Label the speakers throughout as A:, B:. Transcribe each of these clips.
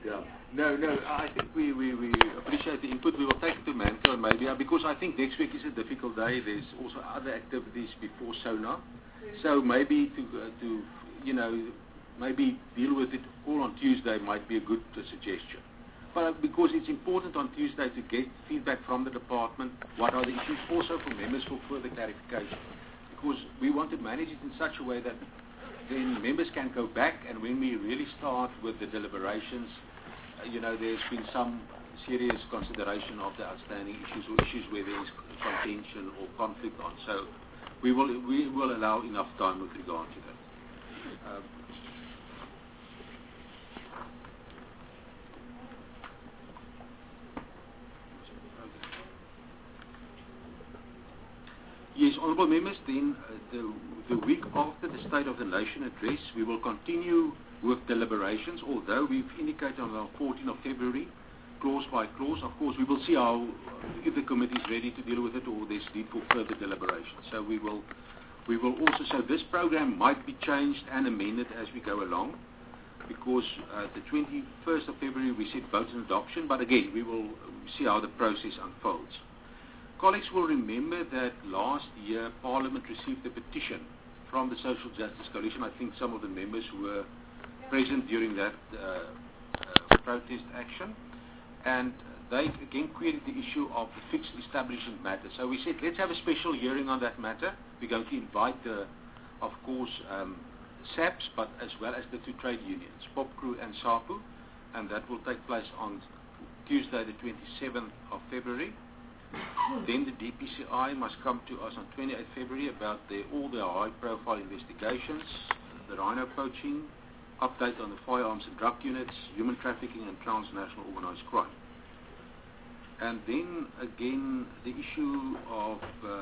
A: Yeah. No, I think we appreciate the input. We will take it to Manco and maybe, because I think next week is a difficult day. There's also other activities before SONA. So maybe to maybe deal with it all on Tuesday might be a good suggestion. But because it's important on Tuesday to get feedback from the department, what are the issues, also from members for further clarification. Because we want to manage it in such a way that then members can go back, and when we really start with the deliberations, there's been some serious consideration of the outstanding issues or issues where there is contention or conflict on. So we will allow enough time with regard to that. Yes, honourable members, then the week after the State of the Nation address, we will continue with deliberations, although we've indicated on the 14th of February, clause by clause. Of course, we will see if the committee is ready to deal with it or there's need for further deliberation. So we will also, so this program might be changed and amended as we go along, because the 21st of February we said vote and adoption, but again, we will see how the process unfolds. Colleagues will remember that last year Parliament received a petition from the Social Justice Coalition. I think some of the members were present during that protest action, and they again queried the issue of the fixed establishment matter. So we said, let's have a special hearing on that matter. We're going to invite of course SAPS, but as well as the two trade unions, POPCRU and SAPU, and that will take place on Tuesday the 27th of February. Then the DPCI must come to us on 28th February about all their high-profile investigations, the rhino poaching, update on the firearms and drug units, human trafficking and transnational organized crime. And then again the issue of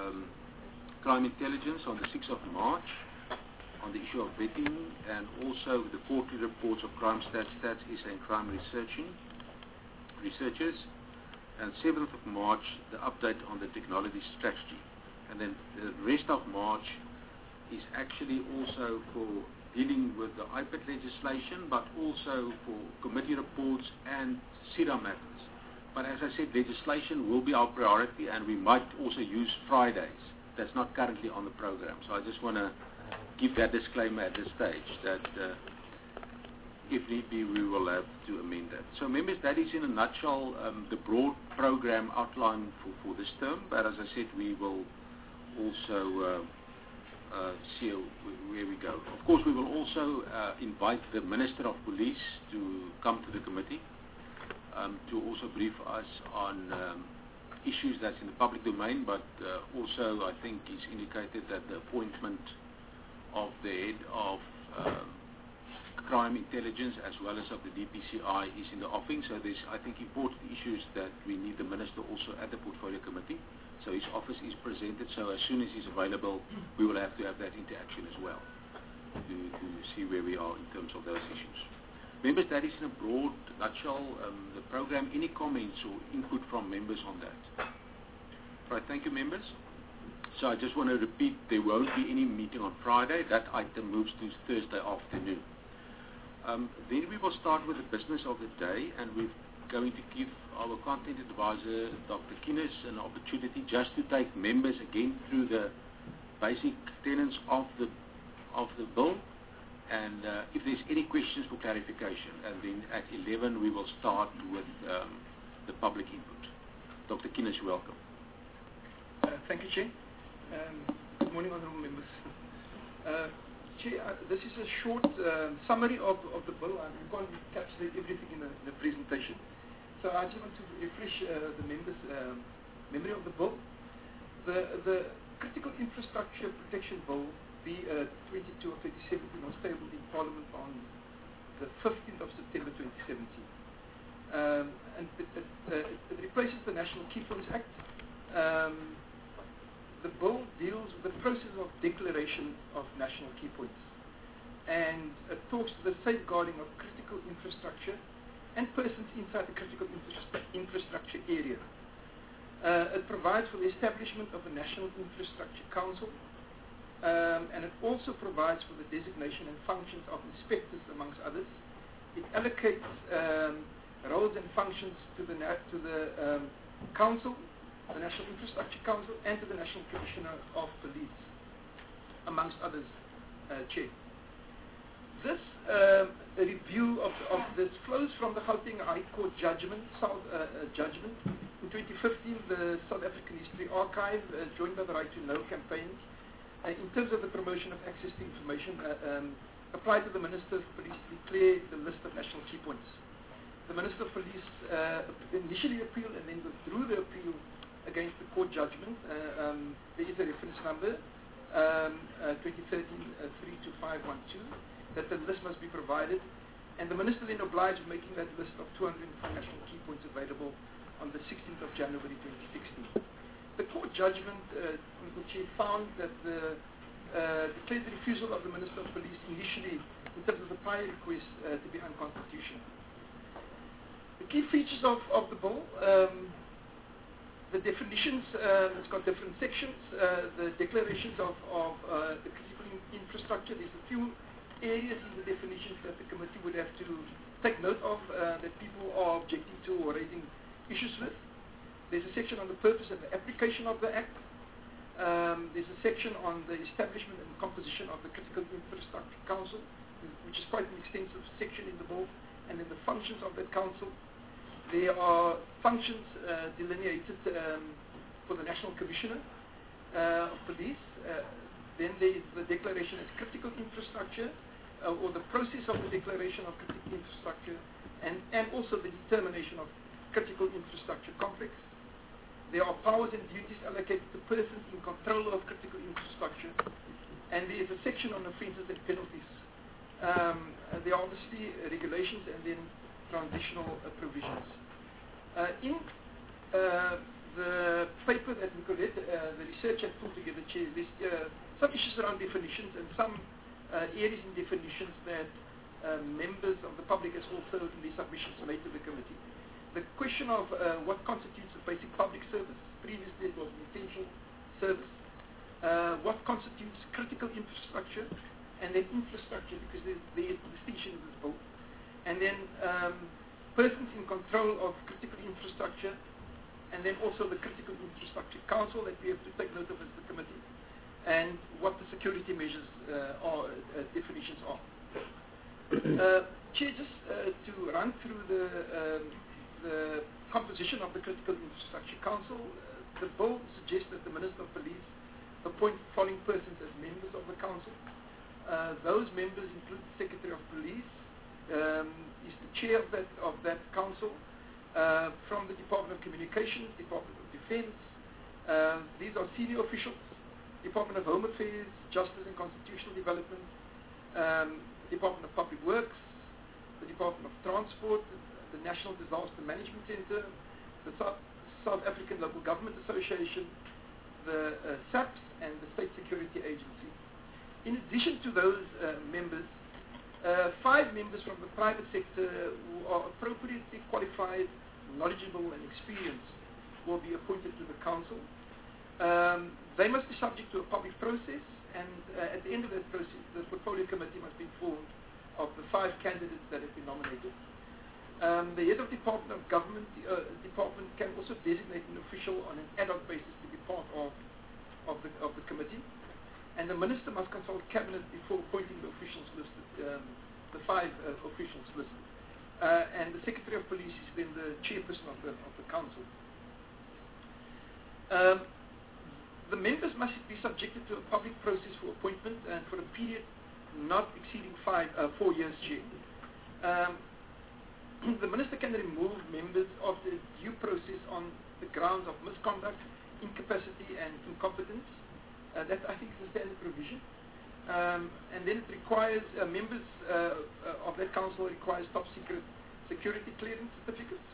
A: crime intelligence on the 6th of March, on the issue of vetting, and also the quarterly reports of crime stats, SA and crime researchers. And 7th of March, the update on the technology strategy. And then the rest of March is actually also for dealing with the iPad legislation, but also for committee reports and CIRA matters. But as I said, legislation will be our priority, and we might also use Fridays. That's not currently on the program. So I just want to give that disclaimer at this stage, that if need be, we will have to amend that. So members, that is in a nutshell the broad program outline for this term, but as I said, we will also see where we go. Of course, we will also invite the Minister of Police to come to the committee to also brief us on issues that's in the public domain, but also I think he's indicated that the appointment of the head of crime intelligence as well as of the DPCI is in the offing. So there's, I think, important issues that we need the Minister also at the Portfolio Committee. So his office is presented, so as soon as he's available, we will have to have that interaction as well to see where we are in terms of those issues. Members, that is in a broad nutshell the program. Any comments or input from members on that? Right, thank you, members. So I just want to repeat, there won't be any meeting on Friday. That item moves to Thursday afternoon. Then we will start with the business of the day, and we're going to give our content advisor, Dr. Kinnes, an opportunity just to take members again through the basic tenets of the bill, and if there's any questions for clarification. And then at 11 we will start with the public input. Dr. Kinnes, welcome.
B: Thank you, Chair. Good morning, honourable members. Chair, this is a short summary of the bill. We can't encapsulate everything in the presentation. So I just want to refresh the members' memory of the bill. The Critical Infrastructure Protection Bill, B22 of 2017, was tabled in Parliament on the 15th of September 2017. And it replaces the National Key Points Act. The bill deals with the process of declaration of national key points, and it talks to the safeguarding of critical infrastructure and persons inside the critical infrastructure area. It provides for the establishment of a National Infrastructure Council, and it also provides for the designation and functions of inspectors, amongst others. It allocates roles and functions to the Council, the National Infrastructure Council, and to the National Commissioner of Police, amongst others, Chair. This review of this flows from the Gauteng High Court judgment. In 2015, the South African History Archive, joined by the Right to Know campaign, in terms of the promotion of access to information, applied to the Minister of Police to declare the list of national key points. The Minister of Police initially appealed and then withdrew the appeal against the court judgment. There is a reference number, 2013-32512, that the list must be provided, and the Minister then obliged making that list of 204 national key points available on the 16th of January 2016. The court judgment, which he found that declared the refusal of the Minister of Police initially, in terms of the prior request, to be unconstitutional. The key features of the bill, the definitions, it's got different sections, the declarations of the critical infrastructure. There's a few areas in the definitions that the committee would have to take note of, that people are objecting to or raising issues with. There's a section on the purpose and the application of the Act. There's a section on the establishment and composition of the Critical Infrastructure Council, which is quite an extensive section in the bill, and then the functions of that council. There are functions delineated for the National Commissioner of Police. Then there is the declaration as critical infrastructure, or the process of the declaration of critical infrastructure, and also the determination of critical infrastructure complex. There are powers and duties allocated to persons in control of critical infrastructure, and there is a section on offences and penalties. There are obviously regulations and then transitional provisions. In the paper that Nicolette, the researcher, pulled together, Chair, there's some issues around definitions and some areas in definitions that members of the public has also in the submissions made to the committee. The question of what constitutes a basic public service. Previously it was an essential service. What constitutes critical infrastructure, and then infrastructure, because there is a distinction in this bill. And then persons in control of critical infrastructure, and then also the Critical Infrastructure Council that we have to take note of as the committee, and what the security measures definitions are. Chair, just to run through the composition of the Critical Infrastructure Council, the bill suggests that the Minister of Police appoint following persons as members of the Council. Those members include the Secretary of Police, is the chair of that Council, from the Department of Communications, Department of Defense. These are senior officials, Department of Home Affairs, Justice and Constitutional Development, Department of Public Works, the Department of Transport, the National Disaster Management Center, the South African Local Government Association, the SAPS, and the State Security Agency. In addition to those members, 5 members from the private sector who are appropriately qualified, knowledgeable, and experienced will be appointed to the Council. They must be subject to a public process, and at the end of that process, the portfolio committee must be informed of the 5 candidates that have been nominated. The head of Department of Government department can also designate an official on an ad hoc basis to be part of the committee, and the minister must consult cabinet before appointing the officials listed, the 5 officials listed, and the Secretary of Police is then the chairperson of the council. The members must be subjected to a public process for appointment and for a period not exceeding 4 years. Chair. The minister can remove members of the due process on the grounds of misconduct, incapacity, and incompetence. That, I think, is a standard provision. And then it requires members of that council requires top secret security clearance certificates.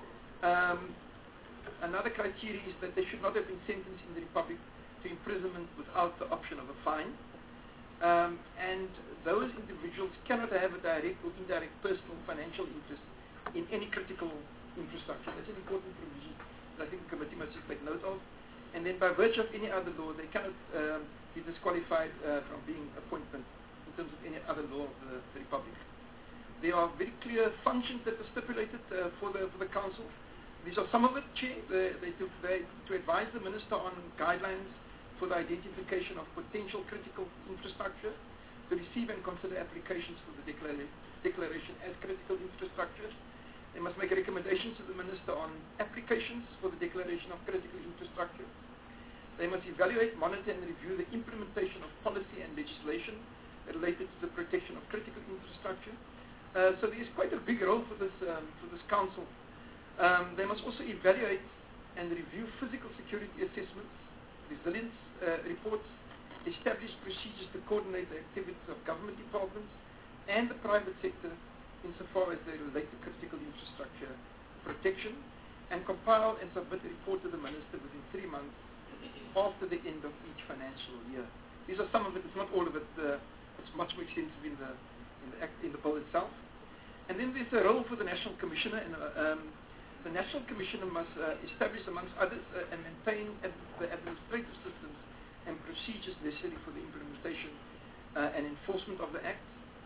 B: Another criteria is that they should not have been sentenced in the Republic to imprisonment without the option of a fine. And those individuals cannot have a direct or indirect personal financial interest in any critical infrastructure. That's an important provision that I think the committee must just take note of. And then by virtue of any other law, they cannot be disqualified from being appointed in terms of any other law of the Republic. There are very clear functions that are stipulated for the council. These are some of it, Chair. To advise the Minister on guidelines for the identification of potential critical infrastructure, to receive and consider applications for the declaration as critical infrastructure. They must make recommendations to the Minister on applications for the declaration of critical infrastructure. They must evaluate, monitor and review the implementation of policy and legislation related to the protection of critical infrastructure. So there is quite a big role for this council. They must also evaluate and review physical security assessments, resilience reports, establish procedures to coordinate the activities of government departments and the private sector insofar as they relate to critical infrastructure protection, and compile and submit a report to the Minister within 3 months after the end of each financial year. These are some of it. It's not all of it. It's much more extensive in the bill itself. And then there's a role for the National Commissioner, and the National Commissioner must establish, amongst others, and maintain the administrative systems and procedures necessary for the implementation and enforcement of the Act.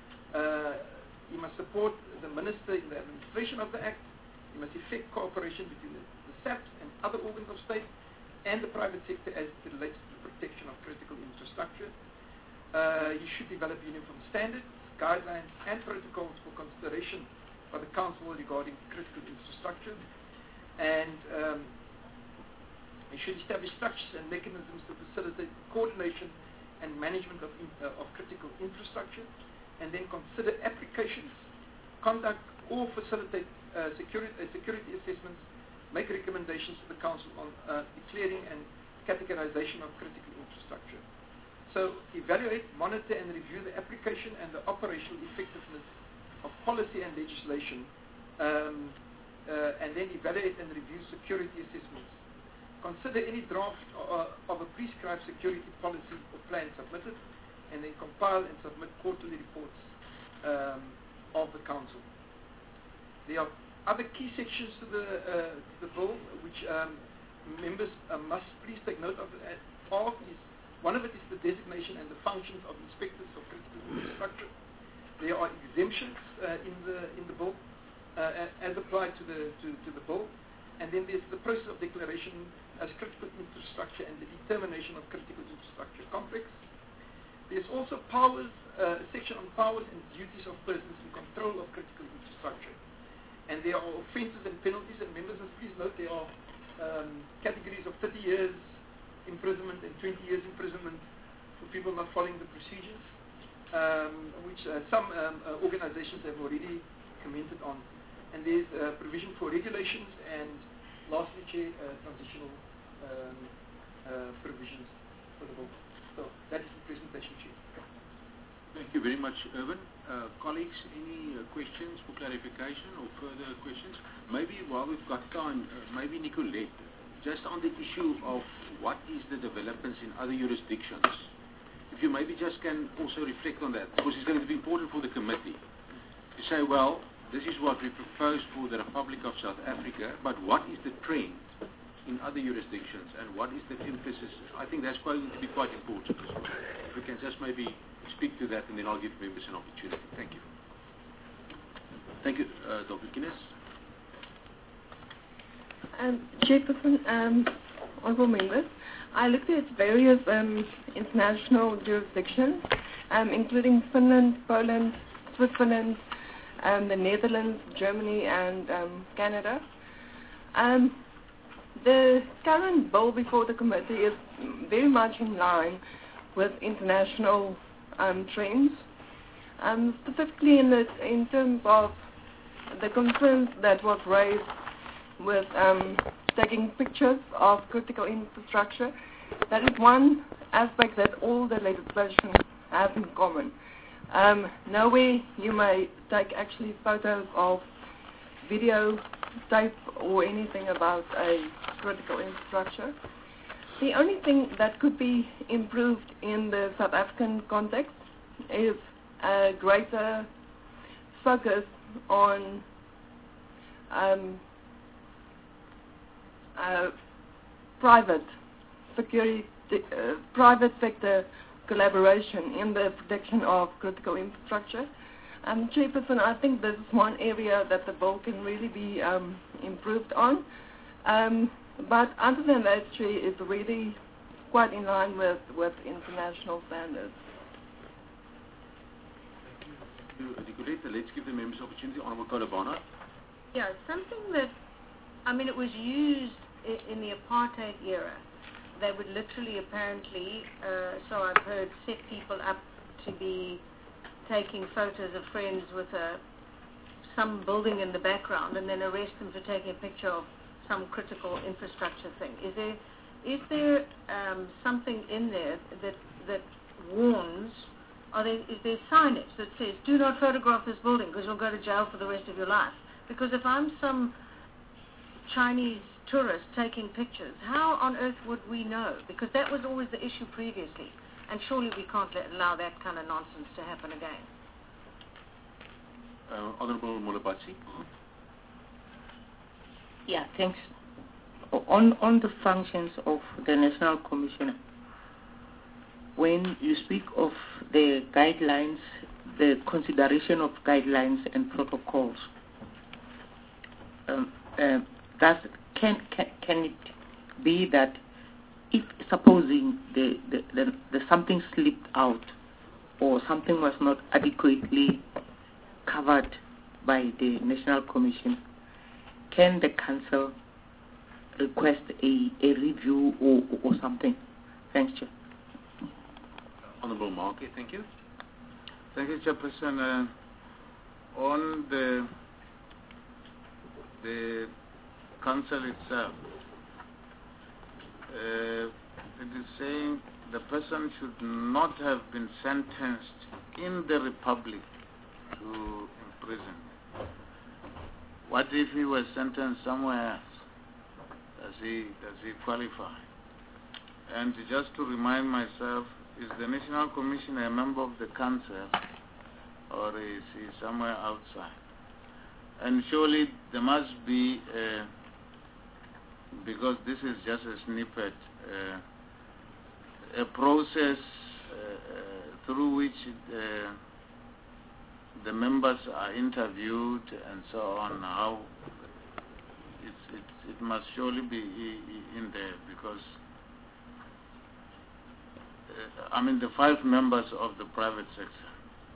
B: He must support the Minister in the administration of the Act. He must effect cooperation between the SAPs and other organs of state and the private sector as it relates to the protection of critical infrastructure. He should develop uniform standards, guidelines and protocols for consideration by the Council regarding critical infrastructure. And he should establish structures and mechanisms to facilitate coordination and management of critical infrastructure, and then consider applications, conduct or facilitate security assessments, make recommendations to the Council on declaring and categorization of critical infrastructure. So evaluate, monitor and review the application and the operational effectiveness of policy and legislation, and then evaluate and review security assessments. Consider any draft of a prescribed security policy or plan submitted, and then compile and submit quarterly reports of the Council. There are other key sections to the bill which members must please take note of. One of it is the designation and the functions of inspectors of critical infrastructure. There are exemptions in the bill as applied to the bill, and then there's the process of declaration as critical infrastructure and the determination of critical infrastructure complex. There's also a section on powers and duties of persons in control of critical infrastructure. And there are offences and penalties, and members must please note there are categories of 30 years imprisonment and 20 years imprisonment for people not following the procedures, which some organizations have already commented on. And there's provision for regulations, and lastly, Chair, transitional provisions for the bill. So that is the presentation, Chair.
A: Thank you very much, Irwin. Colleagues, any questions for clarification or further questions? Maybe while we've got time, maybe Nicolette, just on the issue of what is the developments in other jurisdictions, if you maybe just can also reflect on that, because it's going to be important for the committee to say, well, this is what we propose for the Republic of South Africa, but what is the trend in other jurisdictions and what is the emphasis? I think that's going to be quite important. If we can just maybe speak to that, and then I'll give members an opportunity. Thank you. Thank you, Dr. Guinness.
C: Chairperson, honourable members, I looked at various international jurisdictions, including Finland, Poland, Switzerland, the Netherlands, Germany, and Canada. The current bill before the committee is very much in line with international trends, specifically in terms of the concerns that was raised with taking pictures of critical infrastructure. That is one aspect that all the legislation has in common. Nowhere you may take actually photos of video tape or anything about a critical infrastructure. The only thing that could be improved in the South African context is a greater focus on private sector collaboration in the protection of critical infrastructure. Chairperson, I think this is one area that the bill can really be improved on. But other than that, it's really quite in line with international standards.
A: Thank you, Nicolette. Let's give the members opportunity. Honourable Kolobana.
D: Yeah, something that, I mean, it was used in the apartheid era. They would literally, apparently, so I've heard, set people up to be taking photos of friends with some building in the background and then arrest them for taking a picture of some critical infrastructure thing. Is there something in there that warns, is there signage that says, do not photograph this building because you'll go to jail for the rest of your life? Because if I'm some Chinese tourist taking pictures, how on earth would we know? Because that was always the issue previously. And surely we can't allow that kind of nonsense to happen again.
A: Honourable Mulabatsi.
E: Yeah, thanks. On the functions of the National Commissioner, when you speak of the guidelines, the consideration of guidelines and protocols, can it be that if supposing the something slipped out or something was not adequately covered by the National Commission, can the Council request a review or something? Thanks, Chair.
A: Honourable Markey, thank you.
F: Thank you, Chairperson. On the Council itself, it is saying the person should not have been sentenced in the Republic to imprisonment. What if he was sentenced somewhere else? Does he qualify? And just to remind myself, is the National Commissioner a member of the Council or is he somewhere outside? And surely there must be, because this is just a snippet, a process through which the members are interviewed and so on. How it must surely be in there, because I mean the 5 members of the private sector.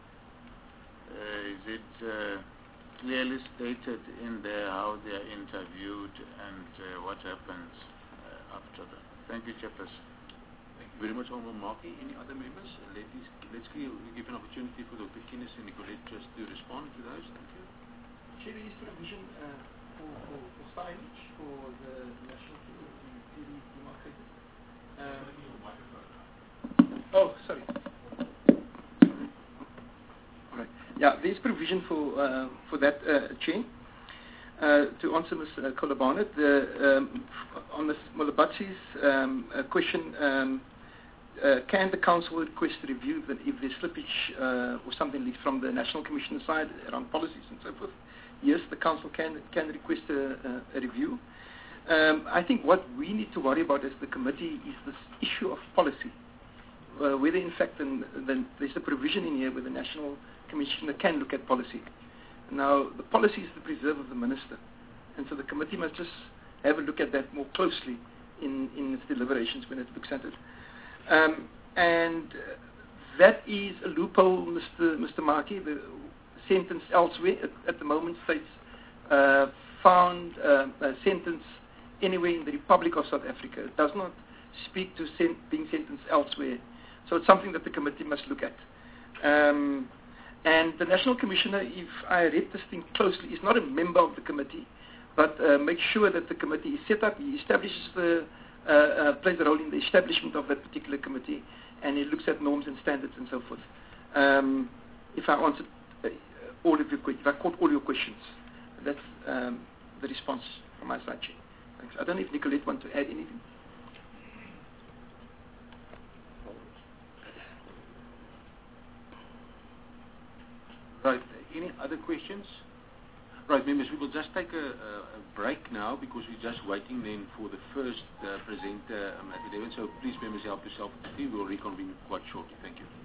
F: Is it clearly stated in there how they are interviewed and what happens after that? Thank you, Chairperson.
A: Thank you very much, Honourable Markey. Any other members? Let's give an opportunity for Dr. Kines and Nicolette just to respond to those. Thank you.
B: Chair, there is provision for signage for the national clearly demarcated. Oh, sorry. Right. Yeah, there's provision for that, Chair. To answer Ms. Kolobana, on Ms. Mulabatsi's question, can the Council request a review if there's slippage or something leaks from the National Commission side around policies and so forth? Yes, the Council can request a review. I think what we need to worry about as the committee is this issue of policy. Whether in fact there's a provision in here where the National Commissioner can look at policy. Now, the policy is the preserve of the Minister, and so the committee must just have a look at that more closely in its deliberations when it looks at it. And that is a loophole, Mr. Markey. The sentence elsewhere at the moment states found a sentence anywhere in the Republic of South Africa. It does not speak to being sentenced elsewhere. So it's something that the committee must look at. And the National Commissioner, if I read this thing closely, is not a member of the committee, but makes sure that the committee is set up. He establishes plays a role in the establishment of that particular committee, and he looks at norms and standards and so forth. If I answered all of your questions, if I caught all your questions, that's the response from my side, Chair. Thanks. I don't know if Nicolette wants to add anything.
A: Right. Any other questions? Right, members, we will just take a break now because we're just waiting then for the first presenter at 11. So please, members, help yourself. We will reconvene quite shortly. Thank you.